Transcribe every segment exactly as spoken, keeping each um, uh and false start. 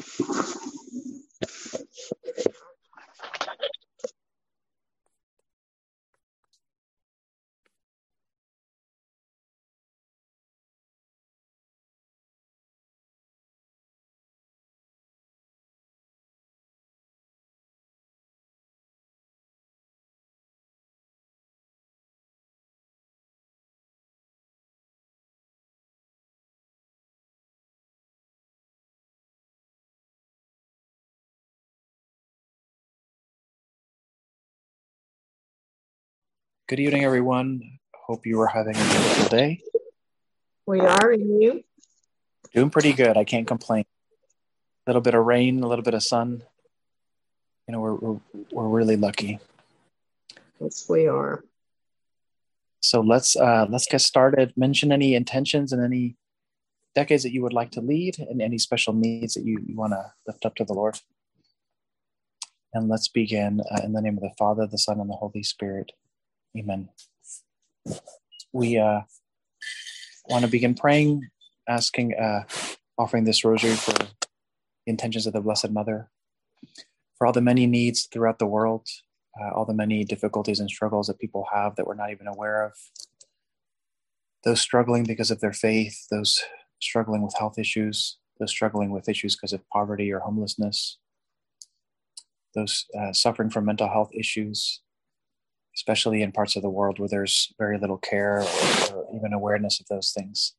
Good evening, everyone. Hope you are having a beautiful day. We are, and you? Doing pretty good. I can't complain. A little bit of rain, a little bit of sun. You know, we're we're, we're really lucky. Yes, we are. So let's uh, let's get started. Mention any intentions and any decades that you would like to lead, and any special needs that you, you want to lift up to the Lord. And let's begin uh, in the name of the Father, the Son, and the Holy Spirit. Amen. We uh, want to begin praying, asking, uh, offering this rosary for the intentions of the Blessed Mother, for all the many needs throughout the world, uh, all the many difficulties and struggles that people have that we're not even aware of, those struggling because of their faith, those struggling with health issues, those struggling with issues because of poverty or homelessness, those uh, suffering from mental health issues, especially in parts of the world where there's very little care or, or even awareness of those things.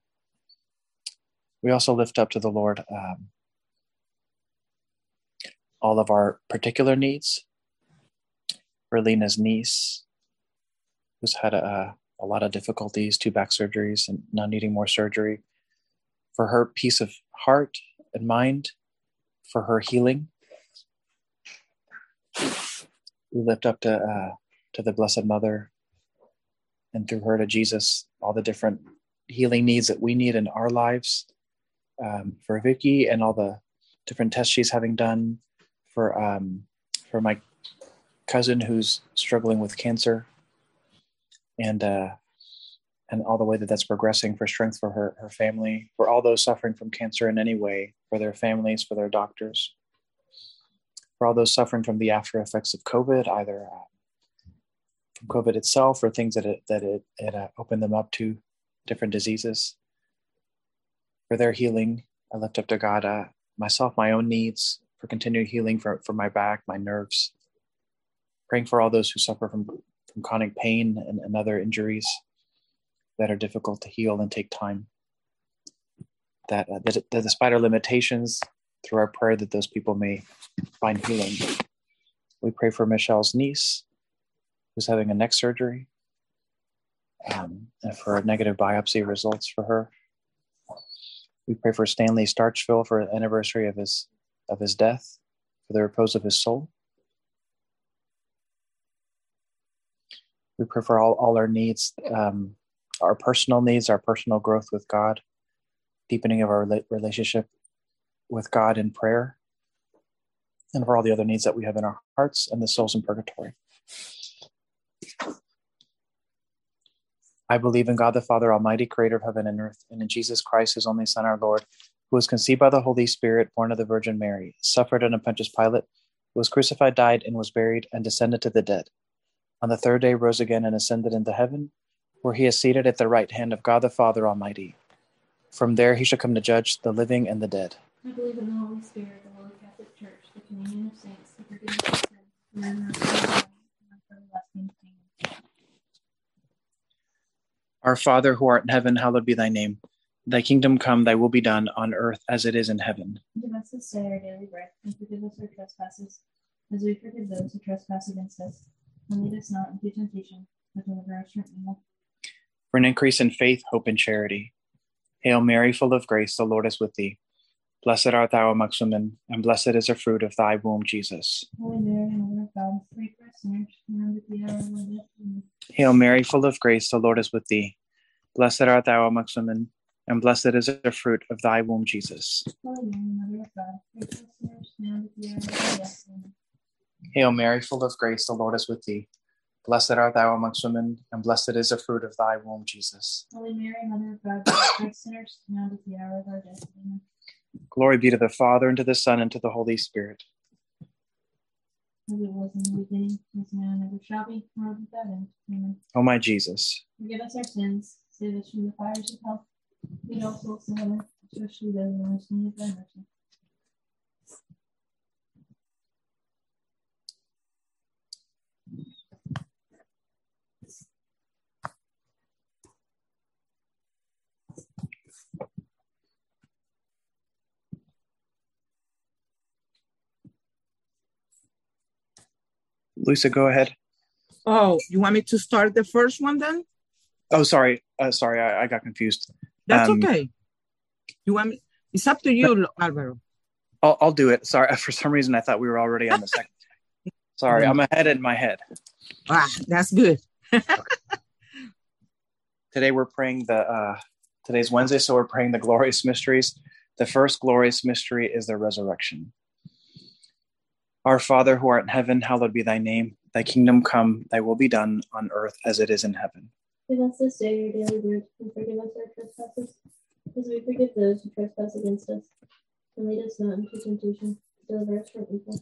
We also lift up to the Lord um, all of our particular needs. For Lena's niece, who's had a, a lot of difficulties, two back surgeries, and now needing more surgery. For her peace of heart and mind, for her healing. We lift up to uh, to the Blessed Mother, and through her to Jesus, all the different healing needs that we need in our lives. Um, for Vicky and all the different tests she's having done. For um, for my cousin who's struggling with cancer, and uh, and all the way that that's progressing. For strength for her her family. For all those suffering from cancer in any way. For their families. For their doctors. For all those suffering from the after effects of COVID, either uh, from COVID itself or things that it that it, it uh, opened them up to, different diseases. For their healing, I lift up to God uh, myself, my own needs, for continued healing for, for my back, my nerves. Praying for all those who suffer from, from chronic pain and, and other injuries that are difficult to heal and take time. That, uh, that, that despite our limitations, through our prayer, that those people may find healing. We pray for Michelle's niece, who's having a neck surgery, um, and for negative biopsy results for her. We pray for Stanley Starchville for the anniversary of his of his death, for the repose of his soul. We pray for all, all our needs, um, our personal needs, our personal growth with God, deepening of our relationship with God in prayer, and for all the other needs that we have in our hearts and the souls in purgatory. I believe in God the Father Almighty, creator of heaven and earth, and in Jesus Christ, his only Son, our Lord, who was conceived by the Holy Spirit, born of the Virgin Mary, suffered under Pontius Pilate, was crucified, died, and was buried, and descended to the dead. On the third day rose again and ascended into heaven, where he is seated at the right hand of God the Father Almighty. From there he shall come to judge the living and the dead. I believe in the Holy Spirit, the Holy Catholic Church, the communion of saints, the forgiveness of sins, the resurrection of the body, and the everlasting kingdom. Our Father, who art in heaven, hallowed be thy name. Thy kingdom come, thy will be done, on earth as it is in heaven. Give us this day our daily bread, and forgive us our trespasses, as we forgive those who trespass against us. And lead us not into temptation, but deliver us from evil. For an increase in faith, hope, and charity. Hail Mary, full of grace, the Lord is with thee. Blessed art thou amongst women, and blessed is the fruit of thy womb, Jesus. Holy Mary, Mother of God, pray for us sinners, now at the hour of our death. Amen. Hail Mary, full of grace, the Lord is with thee. Blessed art thou amongst women, and blessed is the fruit of thy womb, Jesus. Holy Mary, Mother of God, pray for us sinners, now at the hour of our death. Amen. Hail Mary, full of grace, the Lord is with thee. Blessed art thou amongst women, and blessed is the fruit of thy womb, Jesus. Holy Mary, Mother of God, pray for us sinners, now at the hour of our death. Amen. Glory be to the Father, and to the Son, and to the Holy Spirit. As it was in the beginning, is now, and ever shall be, world without end. Amen. O my Jesus, Forgive us our sins, save us from the fires of hell. Lead all souls to heaven, especially those in most need of thy mercy. Luisa, go ahead. Oh, you want me to start the first one then? Oh, sorry. Uh, sorry, I, I got confused. That's Um, okay. You want me? It's up to you, Alvaro. I'll, I'll do it. Sorry, for some reason I thought we were already on the second. Sorry, I'm ahead in my head. Ah, that's good. Today we're praying the, uh, today's Wednesday, so we're praying the glorious mysteries. The first glorious mystery is the resurrection. Our Father who art in heaven, hallowed be thy name. Thy kingdom come, thy will be done on earth as it is in heaven. Give us this day our daily bread, and forgive us our trespasses, as we forgive those who trespass against us. And lead us not into temptation, but deliver us from evil.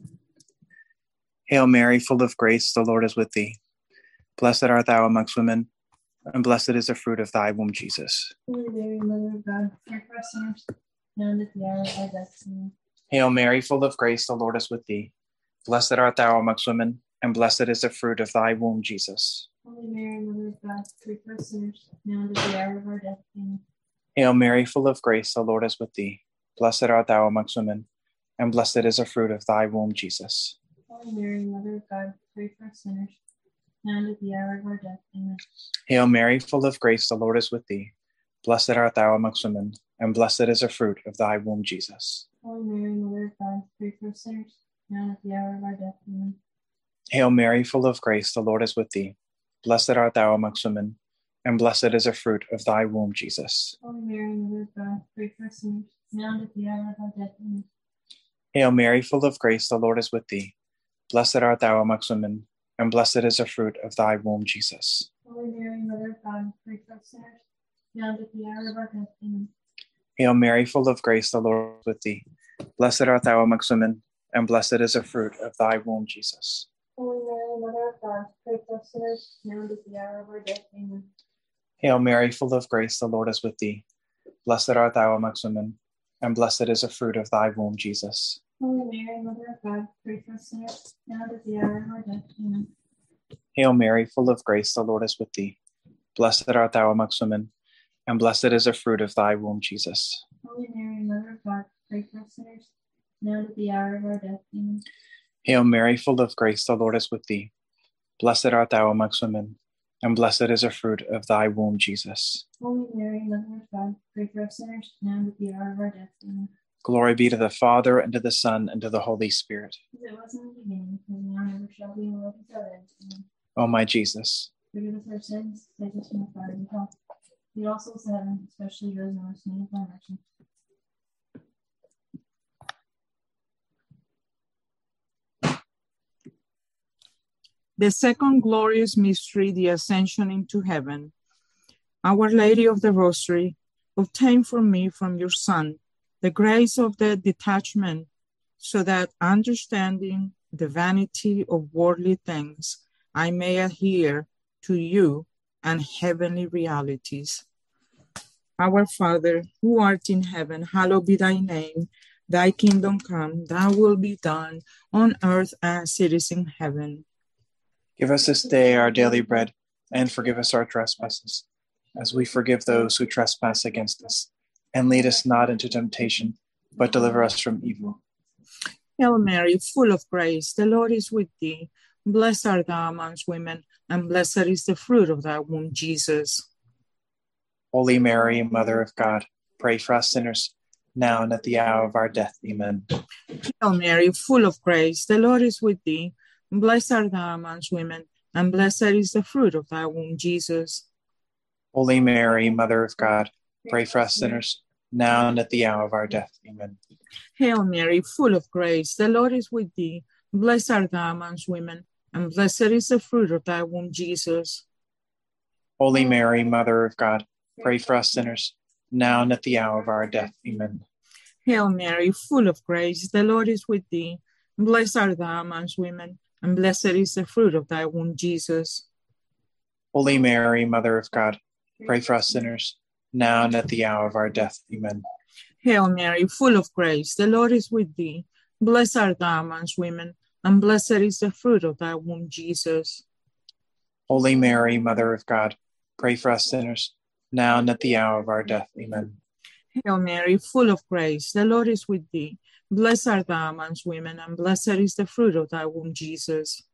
Hail Mary, full of grace, the Lord is with thee. Blessed art thou amongst women, and blessed is the fruit of thy womb, Jesus. Holy Mary, Mother of God, pray for us sinners, now and at the hour of our death. Amen. Hail Mary, full of grace, the Lord is with thee. Blessed art thou amongst women, and blessed is the fruit of thy womb, Jesus. Holy Mary, Mother of God, pray for us sinners, now and at the hour of our death. Amen. Hail Mary, full of grace, the Lord is with thee. Blessed art thou amongst women, and blessed is the fruit of thy womb, Jesus. Holy Mary, Mother of God, pray for us sinners, now and at the hour of our death. Amen. Hail Mary, full of grace, the Lord is with thee. Blessed art thou amongst women, and blessed is the fruit of thy womb, Jesus. Holy Mary, Mother of God, pray for us sinners, now and at the hour of our death. Amen. Hail Mary, full of grace, the Lord is with thee. Blessed art thou amongst women, and blessed is the fruit of thy womb, Jesus. Holy Mary, Mother of God, pray for us sinners, now and at the hour of our death. Amen. Hail Mary, full of grace, the Lord is with thee. Blessed art thou amongst women, and blessed is the fruit of thy womb, Jesus. Holy Mary, Mother of God, pray for us sinners, now and at the hour of our death. Amen. Hail Mary, full of grace, the Lord is with thee. Blessed art thou amongst women, and blessed is the fruit of thy womb, Jesus. Holy Mary, Mother of God, pray for us sinners, now and at the hour of our death. Amen. Hail Mary, full of grace, the Lord is with thee. Blessed art thou amongst women, and blessed is the fruit of thy womb, Jesus. Holy Mary, Mother of God, pray for us sinners, now and at the hour of our death. Amen. Hail Mary, full of grace, the Lord is with thee. Blessed art thou amongst women, and blessed is the fruit of thy womb, Jesus. Holy Mary, Mother of God, pray for us sinners, now and at the hour of our death. Amen. Hail Mary, full of grace, the Lord is with thee. Blessed art thou amongst women, and blessed is the fruit of thy womb, Jesus. Holy Mary, Mother of God, pray for us sinners, now and at the hour of our death. Amen. Glory be to the Father, and to the Son, and to the Holy Spirit. As it was in the beginning, is now, and ever shall be, world without end. Amen. O my Jesus, Forgive us our sins, save us from the fire of hell. Lead all souls to heaven, especially those in most need of thy mercy. The second glorious mystery, the ascension into heaven. Our Lady of the Rosary, obtain for me from your Son the grace of the detachment, so that understanding the vanity of worldly things, I may adhere to you and heavenly realities. Our Father, who art in heaven, hallowed be thy name. Thy kingdom come, thy will be done on earth as it is in heaven. give us this day our daily bread, and forgive us our trespasses, as we forgive those who trespass against us. And lead us not into temptation, but deliver us from evil. Hail Mary, full of grace, the Lord is with thee. Blessed art thou amongst women, and blessed is the fruit of thy womb, Jesus. Holy Mary, Mother of God, pray for us sinners, now and at the hour of our death. Amen. Hail Mary, full of grace, the Lord is with thee. Blessed art thou amongst women, and blessed is the fruit of thy womb, Jesus. Holy Mary, Mother of God, pray for us sinners, now and at the hour of our death. Amen. Hail Mary, full of grace, the Lord is with thee. Blessed art thou amongst women, and blessed is the fruit of thy womb, Jesus. Holy Mary, Mother of God, pray for us sinners, now and at the hour of our death. Amen. Hail Mary, full of grace, the Lord is with thee. Blessed art thou amongst women, and blessed is the fruit of thy womb, Jesus. Holy Mary, Mother of God, pray for us sinners, now and at the hour of our death. Amen. Hail Mary, full of grace, the Lord is with thee. Blessed art thou amongst women, and blessed is the fruit of thy womb, Jesus. Holy Mary, Mother of God, pray for us sinners, now and at the hour of our death. Amen. Hail Mary, full of grace, the Lord is with thee. Blessed art thou amongst women, and blessed is the fruit of thy womb, Jesus.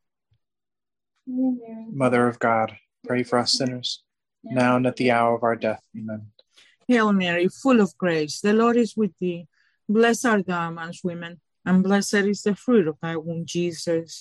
Mother of God, pray for us sinners, now and at the hour of our death. Amen. Hail Mary, full of grace, the Lord is with thee. Blessed art thou amongst women, and blessed is the fruit of thy womb, Jesus.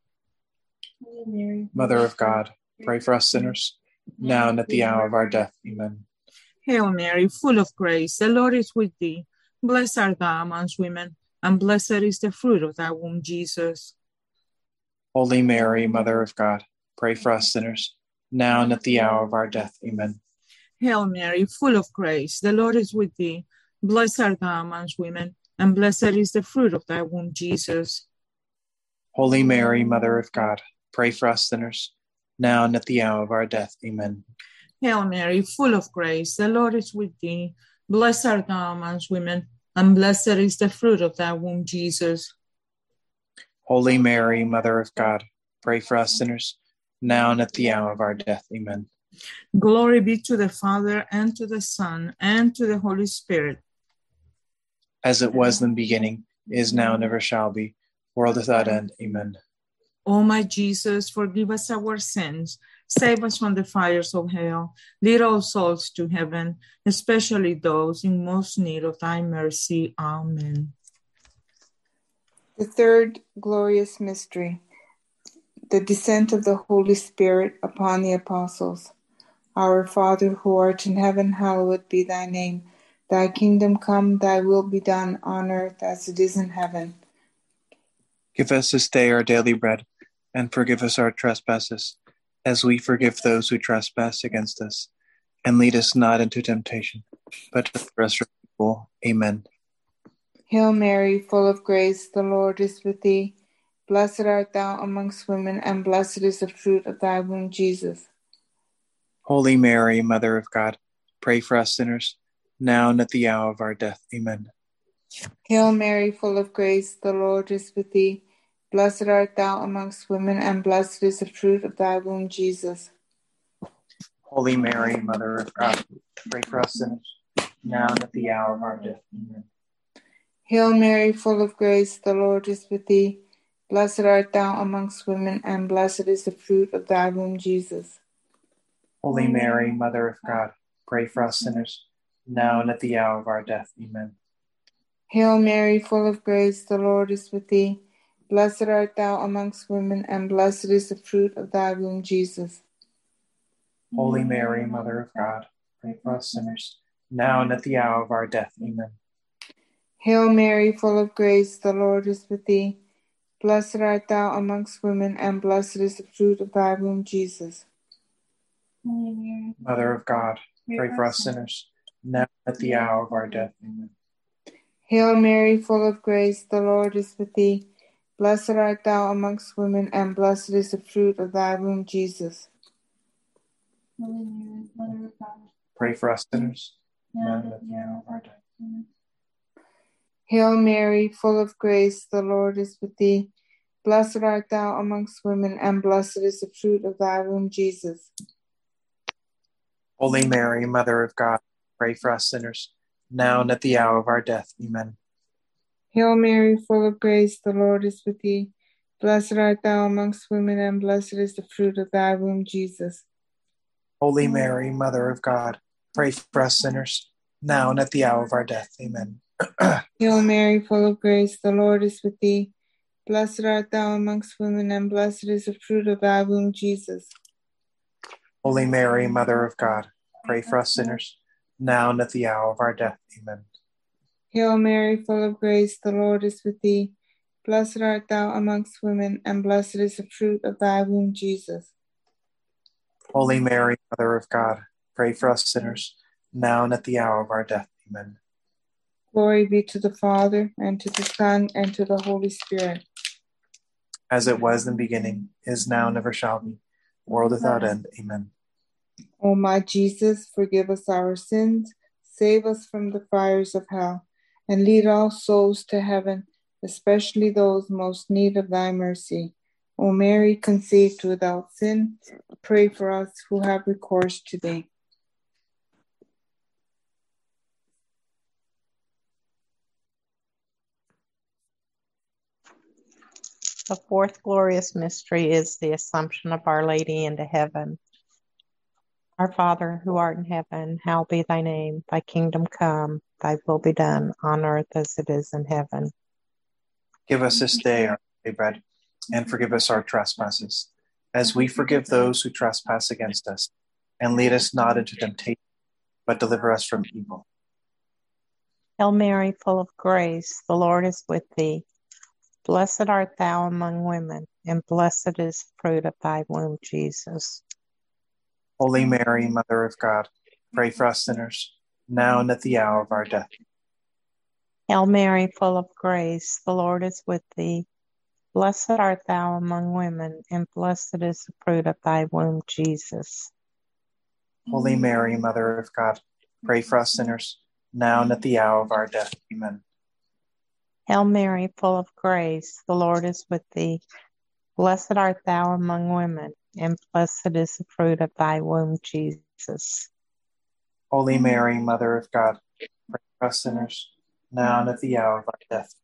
Mother of God, pray for us sinners, now and at the hour of our death. Amen. Hail Mary, full of grace, the Lord is with thee. Blessed art thou amongst women, and blessed is the fruit of thy womb, Jesus. Holy Mary, Mother of God, pray for us sinners, now and at the hour of our death. Amen. Hail Mary, full of grace, the Lord is with thee. Blessed art thou amongst women, and blessed is the fruit of thy womb, Jesus. Holy Mary, Mother of God, pray for us sinners, now and at the hour of our death. Amen. Hail Mary, full of grace, the Lord is with thee. Blessed art thou amongst women, and blessed is the fruit of thy womb, Jesus. Holy Mary, Mother of God, pray for us sinners, now and at the hour of our death. Amen. Glory be to the Father, and to the Son, and to the Holy Spirit. As it was in the beginning, is now, and ever shall be, world without end. Amen. O my Jesus, forgive us our sins, save us from the fires of hell, lead all souls to heaven, especially those in most need of thy mercy. Amen. The third glorious mystery, the descent of the Holy Spirit upon the apostles. Our Father, who art in heaven, hallowed be thy name. Thy kingdom come, thy will be done on earth as it is in heaven. Give us this day our daily bread, and forgive us our trespasses, as we forgive those who trespass against us. And lead us not into temptation, but deliver us from evil. Amen. Hail Mary, full of grace, the Lord is with thee. Blessed art thou amongst women, and blessed is the fruit of thy womb, Jesus. Holy Mary, Mother of God, pray for us sinners, now and at the hour of our death. Amen. Hail Mary, full of grace, the Lord is with thee. Blessed art thou amongst women, and blessed is the fruit of thy womb, Jesus. Holy Mary, Mother of God, pray for us sinners, now and at the hour of our death. Amen. Hail Mary, full of grace, the Lord is with thee. Blessed art thou amongst women, and blessed is the fruit of thy womb, Jesus. Holy Mary, Mother of God, pray for us sinners, now and at the hour of our death. Amen. Hail Mary, full of grace, the Lord is with thee. Blessed art thou amongst women, and blessed is the fruit of thy womb, Jesus. Holy Mary, Mother of God, pray for us sinners, now and at the hour of our death. Amen. Hail Mary, full of grace, the Lord is with thee. Blessed art thou amongst women, and blessed is the fruit of thy womb, Jesus. Mother of God, pray for us sinners, now and at the hour of our death. Amen. Hail Mary, full of grace, the Lord is with thee. Blessed art thou amongst women, and blessed is the fruit of thy womb, Jesus. Holy Mary, Mother of God, Pray for us sinners, now and at the hour of our death. Amen. Hail Mary, full of grace, the Lord is with thee. Blessed art thou amongst women, and blessed is the fruit of thy womb, Jesus. Holy Mary, Mother of God, pray for us sinners, now and at the hour of our death. Amen. Hail Mary, full of grace, the Lord is with thee. Blessed art thou amongst women, and blessed is the fruit of thy womb, Jesus. Holy Mary, Mother of God, pray for us sinners, now and at the hour of our death. Amen. Hail Mary, full of grace, the Lord is with thee. Blessed art thou amongst women, and blessed is the fruit of thy womb, Jesus. Holy Mary, Mother of God, pray for us sinners, now and at the hour of our death. Amen. Hail Mary, full of grace, the Lord is with thee. Blessed art thou amongst women, and blessed is the fruit of thy womb, Jesus. Holy Mary, Mother of God, pray for us sinners, now and at the hour of our death. Amen. Glory be to the Father, and to the Son, and to the Holy Spirit. As it was in the beginning, is now, and ever shall be, world without end. Amen. O my Jesus, forgive us our sins, save us from the fires of hell, and lead all souls to heaven, especially those most need of thy mercy. O Mary, conceived without sin, pray for us who have recourse to thee. The fourth glorious mystery is the Assumption of Our Lady into heaven. Our Father, who art in heaven, hallowed be thy name. Thy kingdom come, thy will be done, on earth as it is in heaven. Give us this day our daily bread, and forgive us our trespasses, as we forgive those who trespass against us. And lead us not into temptation, but deliver us from evil. Hail Mary, full of grace, the Lord is with thee. Blessed art thou among women, and blessed is the fruit of thy womb, Jesus. Holy Mary, Mother of God, pray for us sinners, now and at the hour of our death. Hail Mary, full of grace, the Lord is with thee. Blessed art thou among women, and blessed is the fruit of thy womb, Jesus. Holy Mary, Mother of God, pray for us sinners, now and at the hour of our death. Amen. Hail Mary, full of grace, the Lord is with thee. Blessed art thou among women, and blessed is the fruit of thy womb, Jesus. Holy Mary, Mother of God, pray for us sinners, now and at the hour of our death.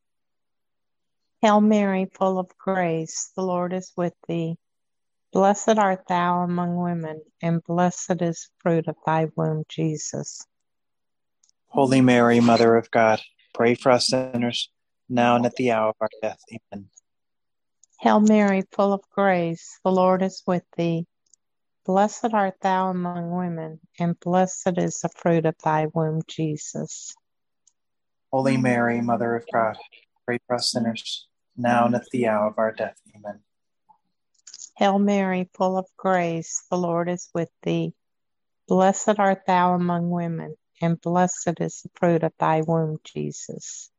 Hail Mary, full of grace, the Lord is with thee. Blessed art thou among women, and blessed is the fruit of thy womb, Jesus. Holy Mary, Mother of God, pray for us sinners, now and at the hour of our death. Amen. Hail Mary, full of grace, the Lord is with thee. Blessed art thou among women, and blessed is the fruit of thy womb, Jesus. Holy Mary, Mother of God, pray for us sinners, now and at the hour of our death. Amen. Hail Mary, full of grace, the Lord is with thee. Blessed art thou among women, and blessed is the fruit of thy womb, Jesus.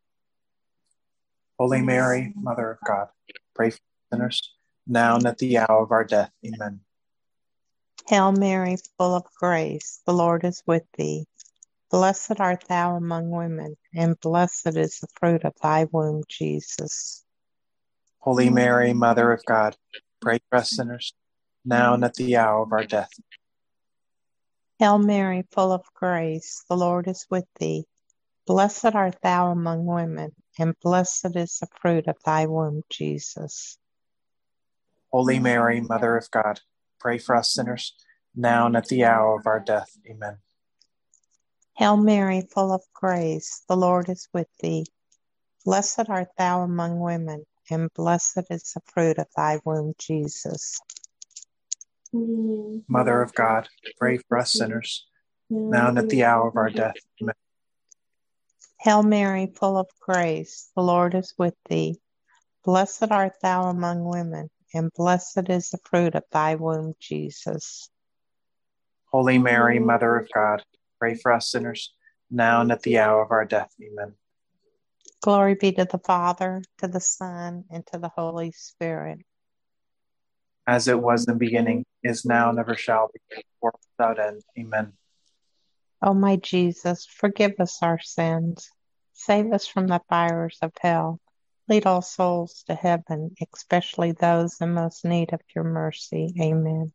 Holy Mary, Mother of God, pray for us sinners, now and at the hour of our death. Amen. Hail Mary, full of grace, the Lord is with thee. Blessed art thou among women, and blessed is the fruit of thy womb, Jesus. Holy Mary, Mother of God, pray for us sinners, now and at the hour of our death. Hail Mary, full of grace, the Lord is with thee. Blessed art thou among women, and blessed is the fruit of thy womb, Jesus. Holy Mary, Mother of God, pray for us sinners, now and at the hour of our death. Amen. Hail Mary, full of grace, the Lord is with thee. Blessed art thou among women, and blessed is the fruit of thy womb, Jesus. Mother of God, pray for us sinners, now and at the hour of our death. Amen. Hail Mary, full of grace, the Lord is with thee. Blessed art thou among women, and blessed is the fruit of thy womb, Jesus. Holy Mary, Mother of God, pray for us sinners, now and at the hour of our death. Amen. Glory be to the Father, to the Son, and to the Holy Spirit. As it was in the beginning, is now, and ever shall be, world without end. Amen. O my Jesus, forgive us our sins. Save us from the fires of hell. Lead all souls to heaven, especially those in most need of your mercy. Amen.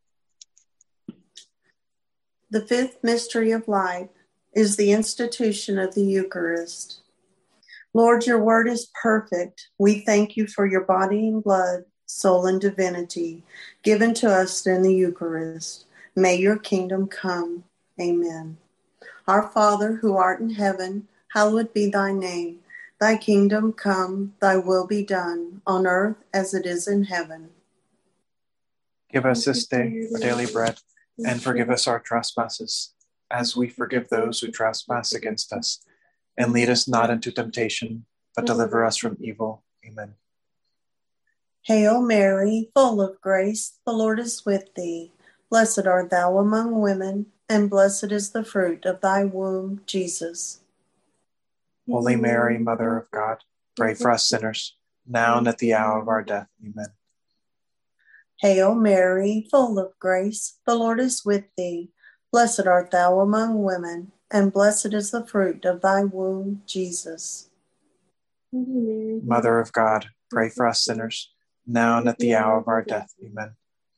The fifth mystery of life is the institution of the Eucharist. Lord, your word is perfect. We thank you for your body and blood, soul and divinity, given to us in the Eucharist. May your kingdom come. Amen. Our Father, who art in heaven, hallowed be thy name. Thy kingdom come, thy will be done, on earth as it is in heaven. Give us this day our daily bread, and forgive us our trespasses, as we forgive those who trespass against us. And lead us not into temptation, but deliver us from evil. Amen. Hail Mary, full of grace, the Lord is with thee. Blessed art thou among women, and blessed is the fruit of thy womb, Jesus. Holy Mary, Mother of God, pray for us sinners, now and at the hour of our death. Amen. Hail Mary, full of grace, the Lord is with thee. Blessed art thou among women, and blessed is the fruit of thy womb, Jesus. Mother of God, pray for us sinners, now and at the hour of our death. Amen.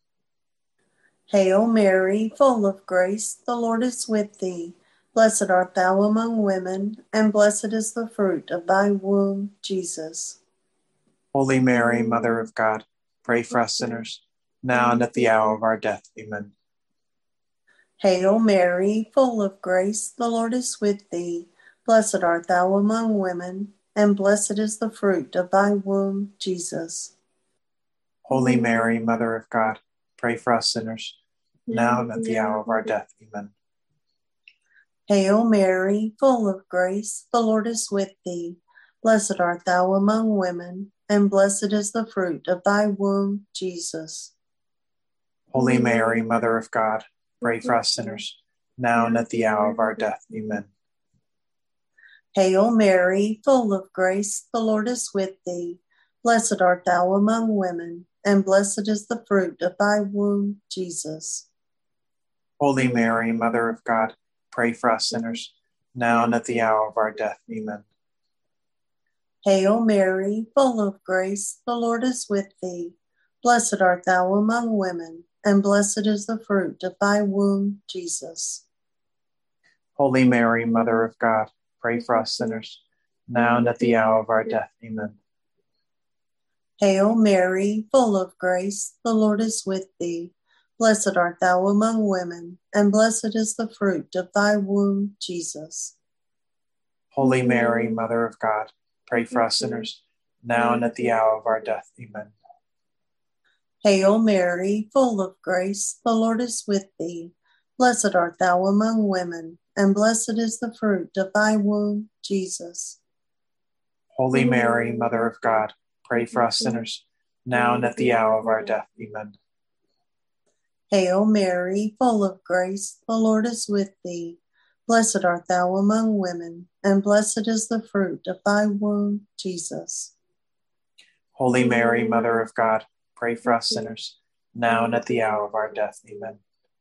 Hail Mary, full of grace, the Lord is with thee. Blessed art thou among women, and blessed is the fruit of thy womb, Jesus. Holy Mary, Mother of God, pray for us sinners, now and at the hour of our death. Amen. Hail Mary, full of grace, the Lord is with thee. Blessed art thou among women, and blessed is the fruit of thy womb, Jesus. Holy Mary, Mother of God, pray for us sinners, now and at the hour of our death. Amen. Hail Mary, full of grace, the Lord is with thee. Blessed art thou among women, and blessed is the fruit of thy womb, Jesus. Holy Mary, Mother of God, pray for us sinners, now and at the hour of our death. Amen. Hail Mary, full of grace, the Lord is with thee. Blessed art thou among women, and blessed is the fruit of thy womb, Jesus. Holy Mary, Mother of God, pray for us sinners, now and at the hour of our death. Amen. Hail Mary, full of grace, the Lord is with thee. Blessed art thou among women, and blessed is the fruit of thy womb, Jesus. Holy Mary, Mother of God, pray for us sinners, now and at the hour of our death. Amen. Hail Mary, full of grace, the Lord is with thee. Blessed art thou among women, and blessed is the fruit of thy womb, Jesus. Holy Mary, Mother of God, pray for us sinners, now and at the hour of our death. Amen. Hail Mary, full of grace, the Lord is with thee. Blessed art thou among women, and blessed is the fruit of thy womb, Jesus. Holy Mary, Mother of God, pray for us sinners, now and at the hour of our death. Amen. Hail Mary, full of grace, the Lord is with thee. Blessed art thou among women, and blessed is the fruit of thy womb, Jesus. Holy Mary, Mother of God, pray for us sinners, now and at the hour of our death. Amen.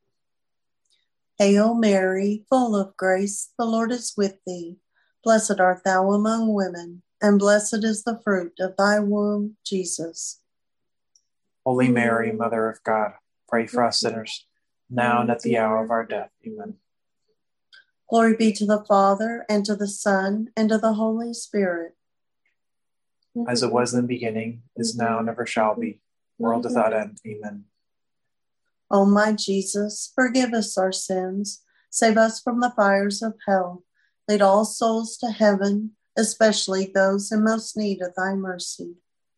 Hail Mary, full of grace, the Lord is with thee. Blessed art thou among women, and blessed is the fruit of thy womb, Jesus. Holy Mary, Mother of God, pray for us sinners, now and at the hour of our death. Amen. Glory be to the Father, and to the Son, and to the Holy Spirit. As it was in the beginning, is now, and ever shall be, world without end. Amen. O my Jesus, forgive us our sins, save us from the fires of hell, lead all souls to heaven, especially those in most need of thy mercy.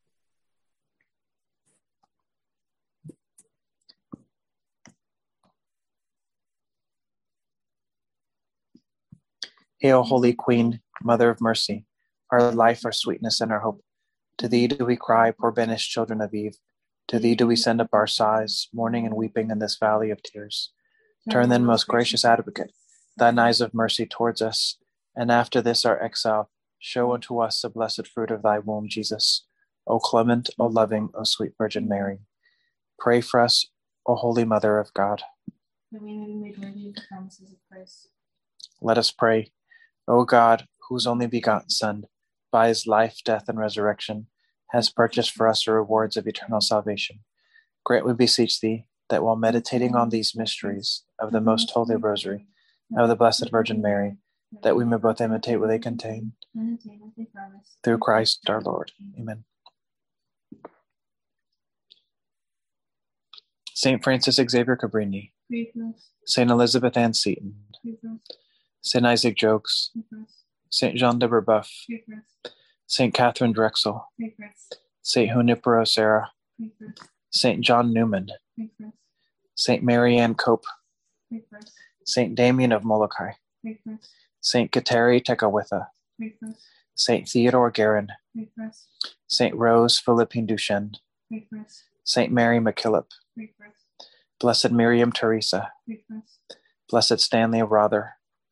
Hail, Holy Queen, Mother of Mercy, our life, our sweetness, and our hope. To thee do we cry, poor banished children of Eve. To thee do we send up our sighs, mourning and weeping in this valley of tears. Turn then, most gracious Advocate, thine eyes of mercy towards us, and after this our exile, show unto us the blessed fruit of thy womb, Jesus. O clement, O loving, O sweet Virgin Mary. Pray for us, O Holy Mother of God. That we may be made worthy of the promises of Christ. Let us pray. O God, whose only begotten Son, by his life, death, and resurrection, has purchased for us the rewards of eternal salvation, grant, we beseech thee, that while meditating on these mysteries of the most holy rosary of the Blessed Virgin Mary, that we may both imitate what they contain, through Christ our Lord. Amen. Saint Francis Xavier Cabrini, Saint Elizabeth Ann Seton, Saint Isaac Jogues, Saint Jean de Brebeuf, Saint Catherine Drexel, Saint Junipero Serra, Saint John Newman, Saint Marianne Cope, Saint Damien of Molokai, Saint Kateri Tekakwitha, Saint Theodore Guerin, Saint Rose Philippine Duchesne, Saint Mary MacKillop, Blessed Miriam Teresa, Blessed Stanley of Rother,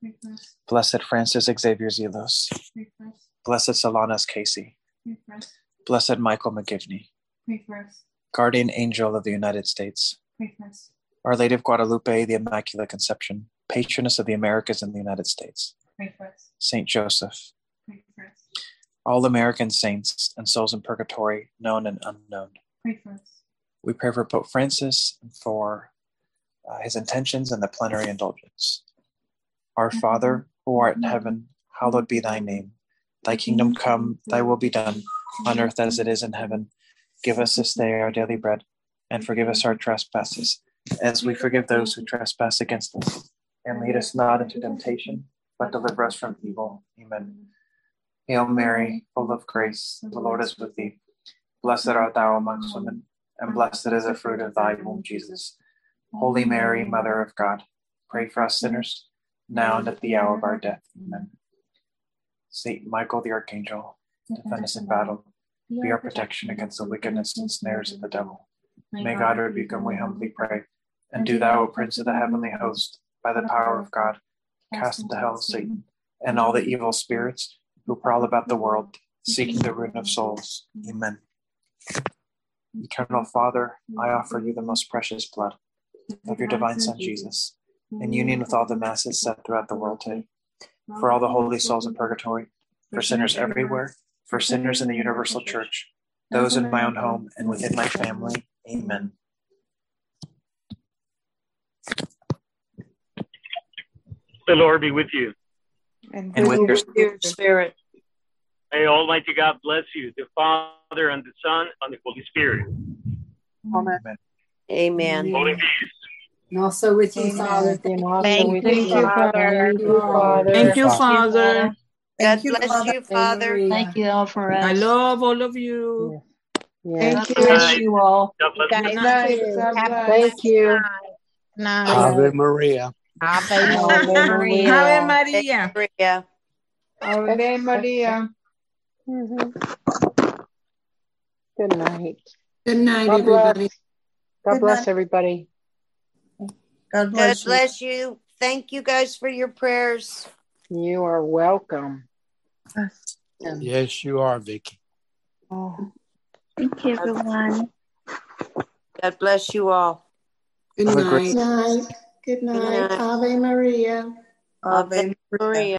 Pray for us. Blessed Francis Xavier Zelos. Pray for us. Blessed Solanas Casey. Pray for us. Blessed Michael McGivney. Pray for us. Guardian Angel of the United States. Pray for us. Our Lady of Guadalupe, the Immaculate Conception, Patroness of the Americas and the United States. Pray for us. Saint Joseph. Pray for us. All American saints and souls in purgatory, known and unknown. Pray for us. We pray for Pope Francis and for uh, his intentions and the plenary indulgence. Our Father, who art in heaven, hallowed be thy name. Thy kingdom come, thy will be done, on earth as it is in heaven. Give us this day our daily bread, and forgive us our trespasses, as we forgive those who trespass against us. And lead us not into temptation, but deliver us from evil. Amen. Hail Mary, full of grace, the Lord is with thee. Blessed art thou amongst women, and blessed is the fruit of thy womb, Jesus. Holy Mary, Mother of God, pray for us sinners, now and at the hour of our death. Amen. Saint Michael the Archangel, defend us in battle. Be our protection against the wickedness and snares of the devil. May God rebuke him, we humbly pray. And do thou, O Prince of the heavenly host, by the power of God, cast into hell Satan and all the evil spirits who prowl about the world, seeking the ruin of souls. Amen. Eternal Father, I offer you the most precious blood of your divine Son, Jesus, in union with all the masses set throughout the world today, for all the holy souls in purgatory, for sinners everywhere, for sinners in the universal church, those in my own home and within my family. Amen. The Lord be with you. And, And with your your spirit. May Almighty God bless you, the Father and the Son and the Holy Spirit. Amen. Amen. Go in peace. And also with you, Amen. Father. And also Thank with Thank you, you, Father. Thank you, Father. Thank you, Father. Thank God you, bless Father. you, Father. Maria. Thank you all for I us. love all of you. Yes. Thank God you. bless you all. God bless you. Good night. God bless. Thank you. Night. Ave Maria. Ave Ave Maria. Ave Thank Maria. Maria. Ave Maria. Mhm. Good night. Good night, God everybody. bless. God Good bless night. everybody. God God bless you. bless you. Thank you guys for your prayers. You are welcome. Yes, you are, Vicky. Oh. Thank you, everyone. God bless you all. Good Have a great night. Night. Good Good night. night. Ave Maria. Ave Maria. Maria.